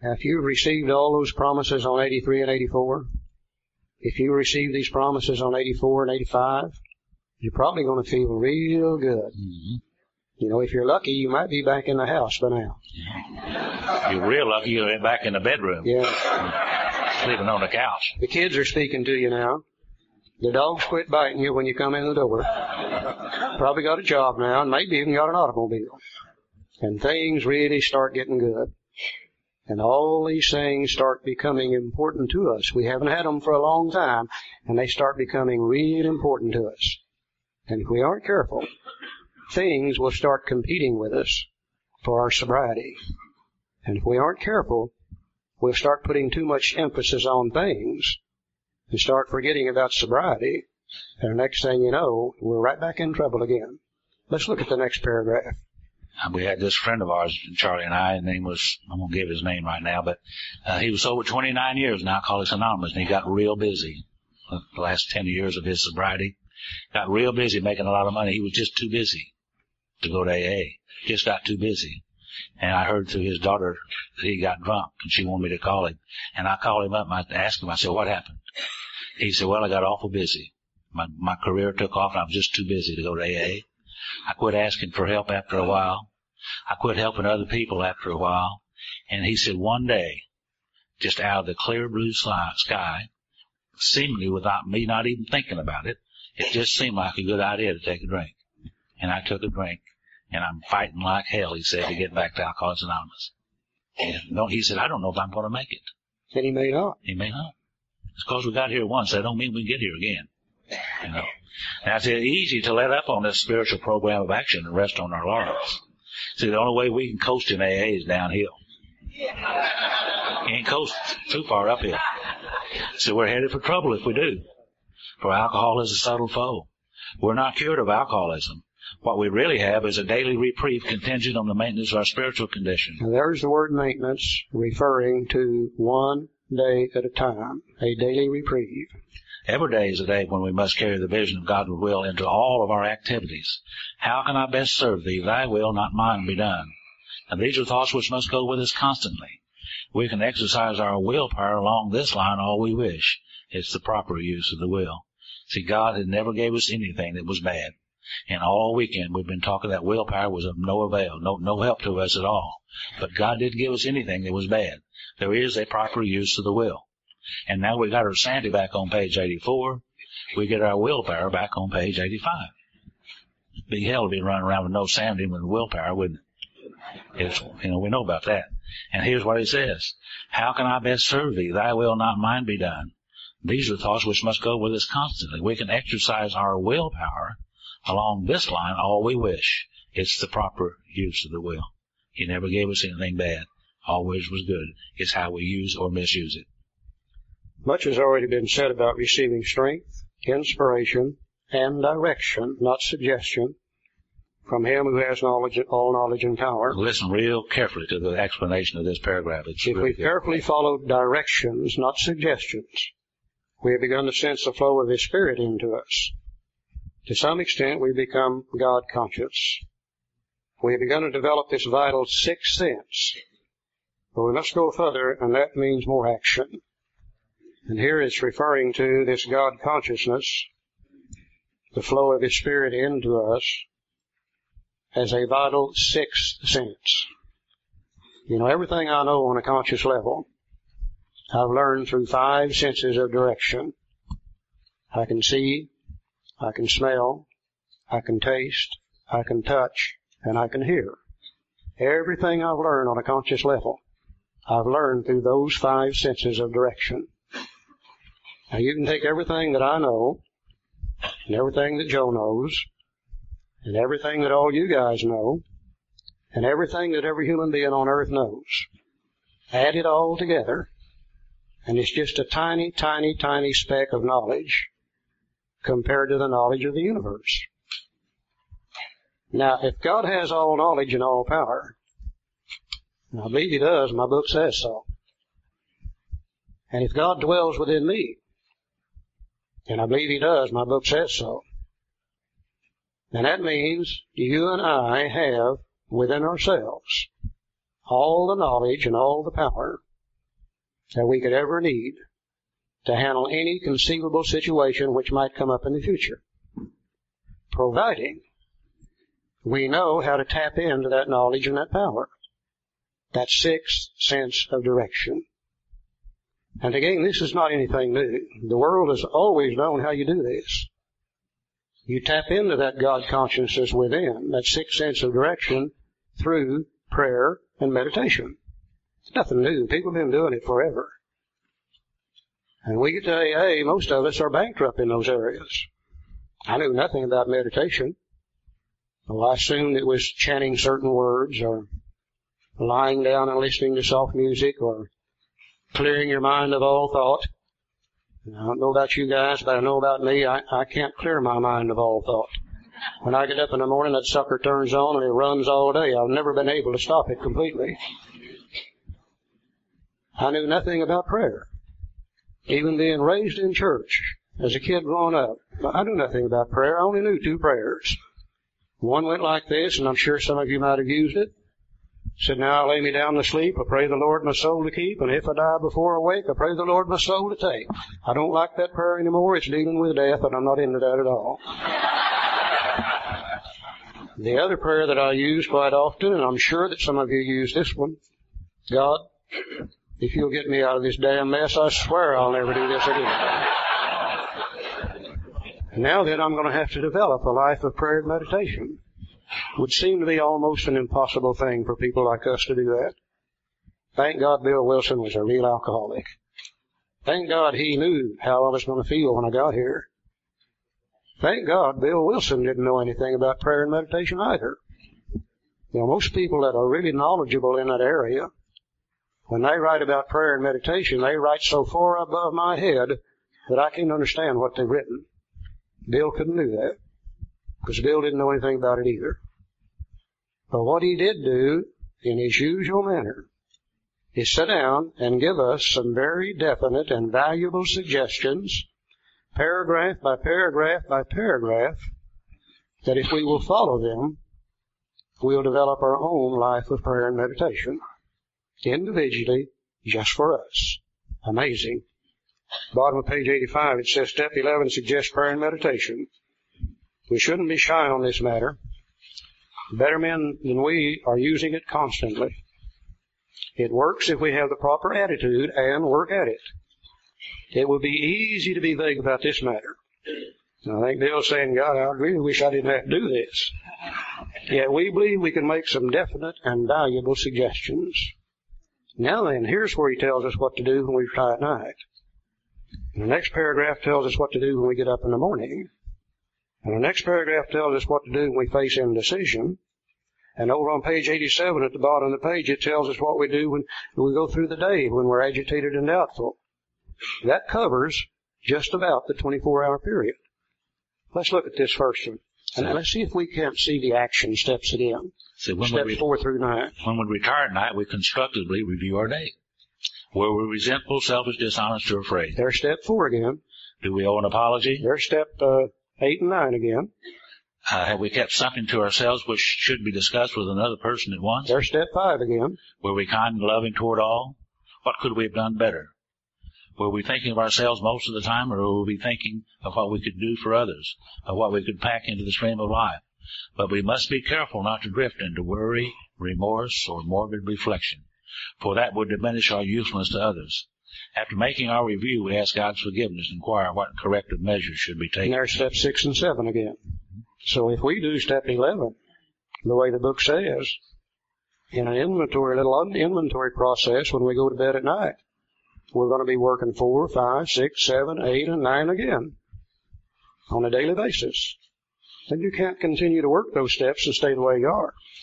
If you received all those promises on 83 and 84, if you receive these promises on 84 and 85, you're probably going to feel real good. Mm-hmm. You know, if you're lucky, you might be back in the house by now. Yeah. You're real lucky you're back in the bedroom. Yeah. Sleeping on the couch. The kids are speaking to you now. The dogs quit biting you when you come in the door. Probably got a job now, and maybe even got an automobile. And things really start getting good. And all these things start becoming important to us. We haven't had them for a long time, and they start becoming real important to us. And if we aren't careful, things will start competing with us for our sobriety. And if we aren't careful, we'll start putting too much emphasis on things and start forgetting about sobriety. And the next thing you know, we're right back in trouble again. Let's look at the next paragraph. We had this friend of ours, Charlie and I, his name was, I won't give his name right now, but he was sober 29 years in Alcoholics Anonymous, and he got real busy. The last 10 years of his sobriety, got real busy making a lot of money. He was just too busy to go to AA. Just got too busy. And I heard through his daughter that he got drunk, and she wanted me to call him. And I called him up, and I asked him, I said, what happened? He said, well, I got awful busy. My career took off, and I was just too busy to go to AA. I quit asking for help after a while. I quit helping other people after a while. And he said one day, just out of the clear blue sky, seemingly without me not even thinking about it, it just seemed like a good idea to take a drink. And I took a drink, and I'm fighting like hell, he said, to get back to Alcoholics Anonymous. And he said, I don't know if I'm going to make it. And he may not. He may not. It's because we got here once. That don't mean we can get here again. You know. Now, it's easy to let up on this spiritual program of action and rest on our laurels. See, the only way we can coast in AA is downhill. You ain't coast too far uphill. So we're headed for trouble if we do. For alcohol is a subtle foe. We're not cured of alcoholism. What we really have is a daily reprieve contingent on the maintenance of our spiritual condition. Now, there's the word maintenance, referring to one day at a time, a daily reprieve. Every day is a day when we must carry the vision of God's will into all of our activities. How can I best serve thee? Thy will, not mine, be done. And these are thoughts which must go with us constantly. We can exercise our willpower along this line all we wish. It's the proper use of the will. See, God had never gave us anything that was bad. And all weekend we've been talking that willpower was of no avail, no help to us at all. But God didn't give us anything that was bad. There is a proper use of the will. And now we got our sanity back on page 84. We get our willpower back on page 85. Be hell to be running around with no sanity with willpower, wouldn't it? It's, we know about that. And here's what he says. How can I best serve thee? Thy will, not mine, be done. These are thoughts which must go with us constantly. We can exercise our willpower along this line all we wish. It's the proper use of the will. He never gave us anything bad. Always was good. It's how we use or misuse it. Much has already been said about receiving strength, inspiration, and direction, not suggestion, from Him who has knowledge, all knowledge and power. Listen real carefully to the explanation of this paragraph. It's if we carefully follow directions, not suggestions, we have begun to sense the flow of His Spirit into us. To some extent, we become God conscious. We have begun to develop this vital sixth sense. But we must go further, and that means more action. And here it's referring to this God consciousness, the flow of His Spirit into us, as a vital sixth sense. Everything I know on a conscious level, I've learned through 5 senses of direction. I can see, I can smell, I can taste, I can touch, and I can hear. Everything I've learned on a conscious level, I've learned through those 5 senses of direction. Now you can take everything that I know, and everything that Joe knows, and everything that all you guys know, and everything that every human being on earth knows. Add it all together, and it's just a tiny, tiny, tiny speck of knowledge compared to the knowledge of the universe. Now, if God has all knowledge and all power, and I believe He does, my book says so, and if God dwells within me, and I believe He does, my book says so, then that means you and I have within ourselves all the knowledge and all the power that we could ever need to handle any conceivable situation which might come up in the future, providing we know how to tap into that knowledge and that power, that sixth sense of direction. And again, this is not anything new. The world has always known how you do this. You tap into that God consciousness within, that sixth sense of direction, through prayer and meditation. It's nothing new. People have been doing it forever. And we get to AA, most of us are bankrupt in those areas. I knew nothing about meditation. Well, I assumed it was chanting certain words or lying down and listening to soft music or clearing your mind of all thought. I don't know about you guys, but I know about me. I can't clear my mind of all thought. When I get up in the morning, that sucker turns on and it runs all day. I've never been able to stop it completely. I knew nothing about prayer. Even being raised in church as a kid growing up, I knew nothing about prayer. I only knew two prayers. One went like this, and I'm sure some of you might have used it. Said, now I lay me down to sleep, I pray the Lord my soul to keep, and if I die before I wake, I pray the Lord my soul to take. I don't like that prayer anymore. It's dealing with death, and I'm not into that at all. The other prayer that I use quite often, and I'm sure that some of you use this one, God, if you'll get me out of this damn mess, I swear I'll never do this again. Now then, I'm going to have to develop a life of prayer and meditation. It would seem to be almost an impossible thing for people like us to do that. Thank God Bill Wilson was a real alcoholic. Thank God he knew how I was going to feel when I got here. Thank God Bill Wilson didn't know anything about prayer and meditation either. You know, most people that are really knowledgeable in that area, when they write about prayer and meditation, they write so far above my head that I can't understand what they've written. Bill couldn't do that, because Bill didn't know anything about it either. But what he did do, in his usual manner, is sit down and give us some very definite and valuable suggestions, paragraph by paragraph by paragraph, that if we will follow them, we'll develop our own life of prayer and meditation, individually, just for us. Amazing. Bottom of page 85, it says, Step 11 suggests prayer and meditation. We shouldn't be shy on this matter. Better men than we are using it constantly. It works if we have the proper attitude and work at it. It would be easy to be vague about this matter. And I think Bill's saying, God, I really wish I didn't have to do this. Yet we believe we can make some definite and valuable suggestions. Now then, here's where he tells us what to do when we try at night. And the next paragraph tells us what to do when we get up in the morning. And the next paragraph tells us what to do when we face indecision. And over on page 87 at the bottom of the page, it tells us what we do when we go through the day when we're agitated and doubtful. That covers just about the 24-hour period. Let's look at this first one. And let's see if we can't see the action steps again. Steps 4 through 9. When we retire at night, we constructively review our day. Were we resentful, selfish, dishonest, or afraid? There's step 4 again. Do we owe an apology? There's step 8 and 9 again. Have we kept something to ourselves which should be discussed with another person at once? There's step 5 again. Were we kind and loving toward all? What could we have done better? Were we thinking of ourselves most of the time, or were we thinking of what we could do for others, of what we could pack into the stream of life? But we must be careful not to drift into worry, remorse, or morbid reflection, for that would diminish our usefulness to others. After making our review, we ask God's forgiveness and inquire what corrective measures should be taken. And there's step 6 and 7 again. So if we do step 11, the way the book says, in an little inventory process when we go to bed at night, we're going to be working 4, 5, 6, 7, 8, and 9 again on a daily basis. Then you can't continue to work those steps and stay the way you are.